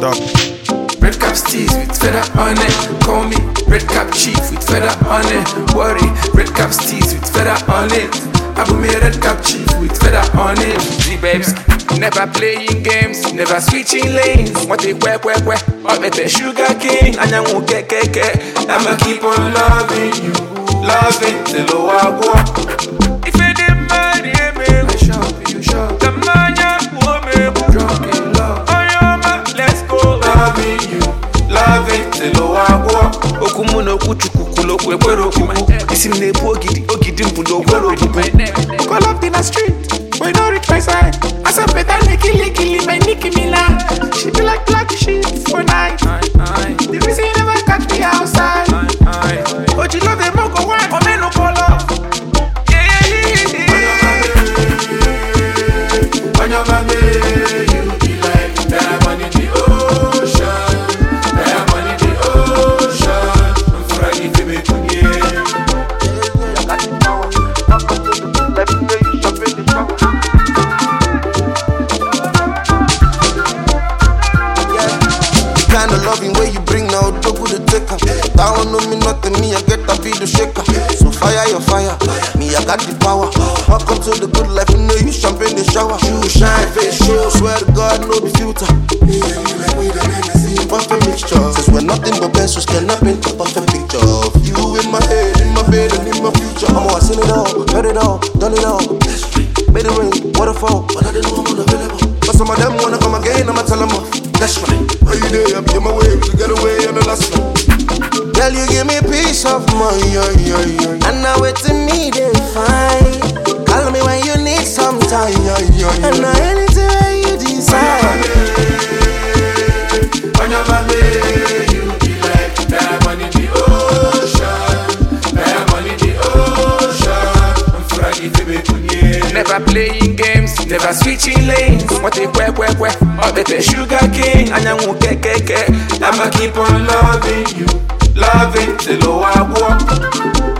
Stop. Red cap steez with feather on it. Call me red cap chief with feather on it. Worry, red cap steez with feather on it. I will me red cap chief with feather on it. G-babes, never playing games, never switching lanes. What they quack, all better sugar king. And I won't get. I'ma keep on loving you, loving till I go. If you didn't marry me, I shall you sure. The man you want me, drunk in love. Oh yeah, man, let's go. Loving you, loving till I go. Okumuno kuchukukulo kwero kuma. Isimne ogidi mbulo kwero kuma. Call up in the street, we don't reach my side. I said better licky, my Nicki Minaj. She be like black sheep for night. The reason you never catch me outside. But you love them go wine, or men no call up. On your baby, you be like diamond in the ocean. Diamond in the ocean. For I give you kind of loving way you bring now, double the taker. That one know me nothing, me I get a video shaker. So fire your fire, me I got the power. Welcome to the good life, you know you champagne the shower. You shine face show, swear to God no be filter. Perfect mixture, since we're nothing but pencils, cannot paint a perfect picture of you in my head, in my bed and in my future. I'm all seen it all, heard it all, done it all. Made it rain, waterfall, but I didn't know I'm unavailable. But some of them wanna come again, I'ma tell them off. That's right. Are you there? I be on my way to get away on the last one. Girl, you give me peace of mind, and now it's me they find. Call me when you need some time, and now anything you decide. On your baby, you be like diamond in the ocean. Diamond in the ocean. I'm for I give you kunye. Never playing games, never switching lanes. What they quack, all better sugar king. And I won't get. I'ma keep on loving you, loving till I walk.